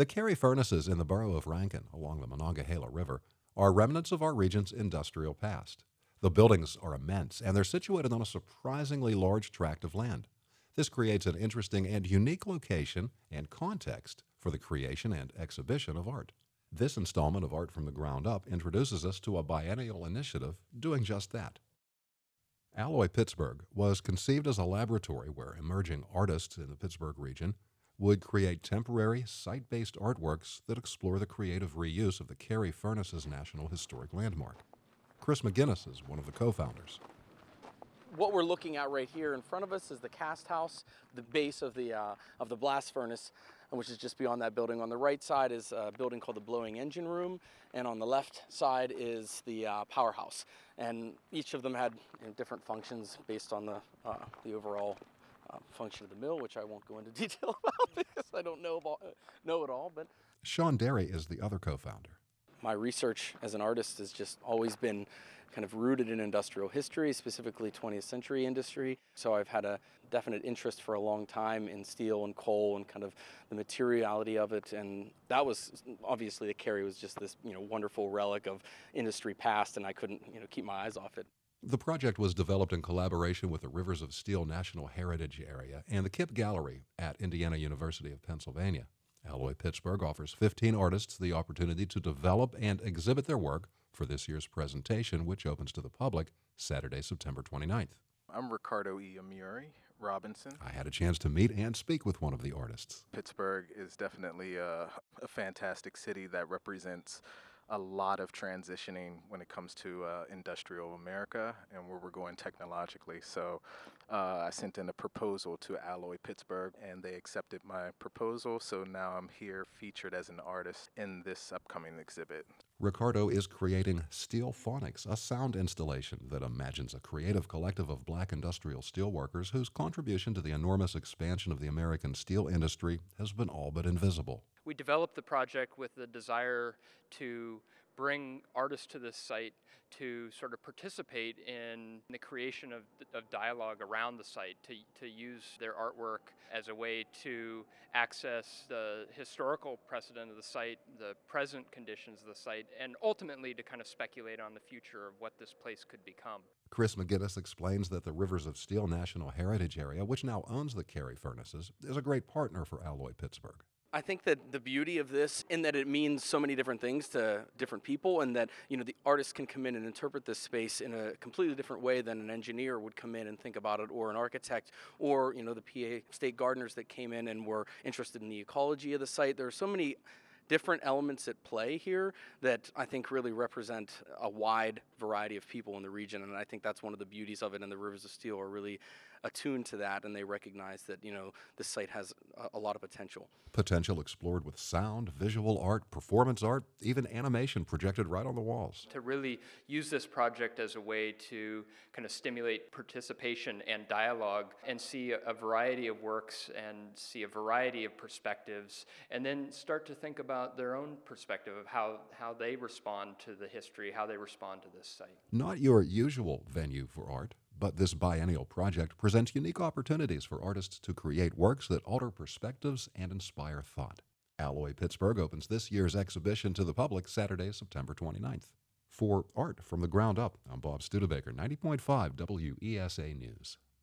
The Carey furnaces in the borough of Rankin along the Monongahela River are remnants of our region's industrial past. The buildings are immense, and they're situated on a surprisingly large tract of land. This creates an interesting and unique location and context for the creation and exhibition of art. This installment of Art from the Ground Up introduces us to a biennial initiative doing just that. Alloy Pittsburgh was conceived as a laboratory where emerging artists in the Pittsburgh region would create temporary, site-based artworks that explore the creative reuse of the Carey Furnaces National Historic Landmark. Chris McGinnis is one of the co-founders. What we're looking at right here in front of us is the cast house, the base of the blast furnace, which is just beyond that building. On the right side is a building called the blowing engine room, and on the left side is the powerhouse. And each of them had different functions based on the overall function of the mill, which I won't go into detail about because I don't know it all. But Sean Derry is the other co-founder. My research as an artist has just always been kind of rooted in industrial history, specifically 20th century industry. So I've had a definite interest for a long time in steel and coal and kind of the materiality of it. And that was obviously the Carey was just this wonderful relic of industry past, and I couldn't keep my eyes off it. The project was developed in collaboration with the Rivers of Steel National Heritage Area and the Kipp Gallery at Indiana University of Pennsylvania. Alloy Pittsburgh offers 15 artists the opportunity to develop and exhibit their work for this year's presentation, which opens to the public Saturday, September 29th. I'm Ricardo E. Amuri Robinson. I had a chance to meet and speak with one of the artists. Pittsburgh is definitely a fantastic city that represents a lot of transitioning when it comes to industrial America and where we're going technologically. So I sent in a proposal to Alloy Pittsburgh, and they accepted my proposal. So now I'm here featured as an artist in this upcoming exhibit. Ricardo is creating Steel Phonics, a sound installation that imagines a creative collective of black industrial steelworkers whose contribution to the enormous expansion of the American steel industry has been all but invisible. We developed the project with the desire to bring artists to this site to sort of participate in the creation of dialogue around the site, to use their artwork as a way to access the historical precedent of the site, the present conditions of the site, and ultimately to kind of speculate on the future of what this place could become. Chris McGinnis explains that the Rivers of Steel National Heritage Area, which now owns the Carey furnaces, is a great partner for Alloy Pittsburgh. I think that the beauty of this, in that it means so many different things to different people, and that the artist can come in and interpret this space in a completely different way than an engineer would come in and think about it, or an architect, or the PA state gardeners that came in and were interested in the ecology of the site. There are so many different elements at play here that I think really represent a wide variety of people in the region, and I think that's one of the beauties of it, and the Rivers of Steel are really attuned to that, and they recognize that this site has a lot of potential. Potential explored with sound, visual art, performance art, even animation projected right on the walls. To really use this project as a way to kind of stimulate participation and dialogue and see a variety of works and see a variety of perspectives, and then start to think about their own perspective of how they respond to the history, how they respond to this site. Not your usual venue for art, but this biennial project presents unique opportunities for artists to create works that alter perspectives and inspire thought. Alloy Pittsburgh opens this year's exhibition to the public Saturday, September 29th. For Art from the Ground Up, I'm Bob Studebaker, 90.5 WESA News.